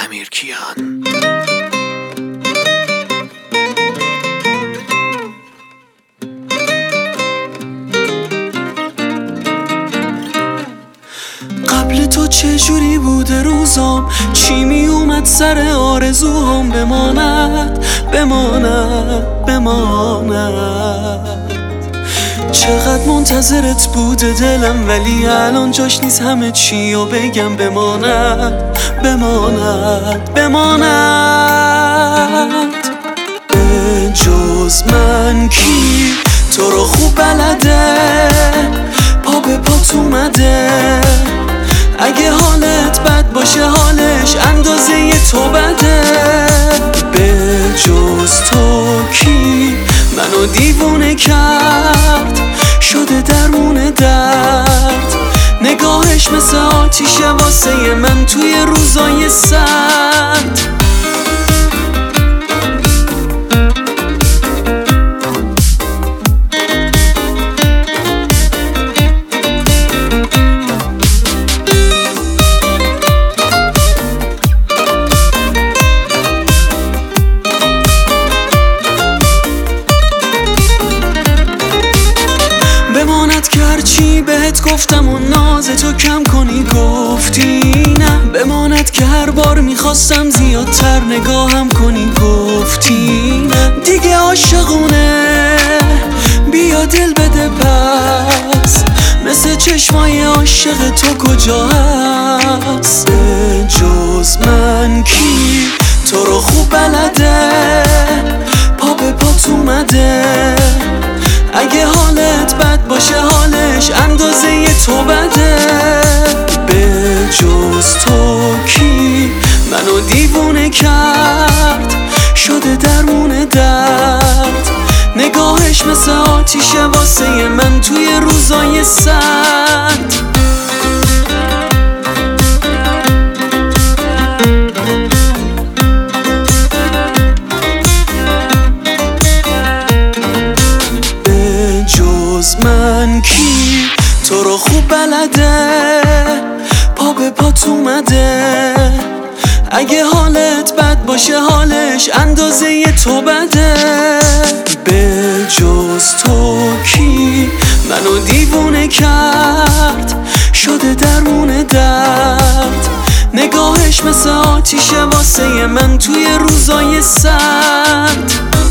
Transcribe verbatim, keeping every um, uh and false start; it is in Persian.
امیرکیان. قبل تو چجوری بوده روزام؟ چی می اومد سر آرزوهام؟ بماند بماند بماند. چقدر منتظرت بوده دلم، ولی الان جاش نیست همه چی و بگم. بماند بماند بماند. به جز من کی تو رو خوب بلده؟ پا به پات اومده. اگه حالت بد باشه حالش اندازه تو بده. به جز تو کی منو دیوونه کرد؟ شده درمون درد. نگاهش مثل آتیشه واسه من توی روزای سرد. بماند که هرچی بهت گفتم و ناز تو کم کنی گفتی نه. بماند که هر بار میخواستم زیادتر نگاهم کنی گفتی نه. دیگه عاشقونه بیا دل بده پس، مثل چشمای عاشق تو کجا هست؟ به جز من کی تو رو خوب بلده؟ پا به پات اومده. اگه حالت بد باشه حالش اندازه تو بده. به جز تو کی منو دیوونه کرد؟ شده درمون درد. نگاهش مثل آتیشه واسه من توی روزای سرد. من کی تو رو خوب بلده؟ پا به پات اومده. اگه حالت بد باشه حالش اندازه تو بده. به جز تو کی منو دیوونه کرد؟ شده درمون درد. نگاهش مثل آتیشه واسه من توی روزای سرد.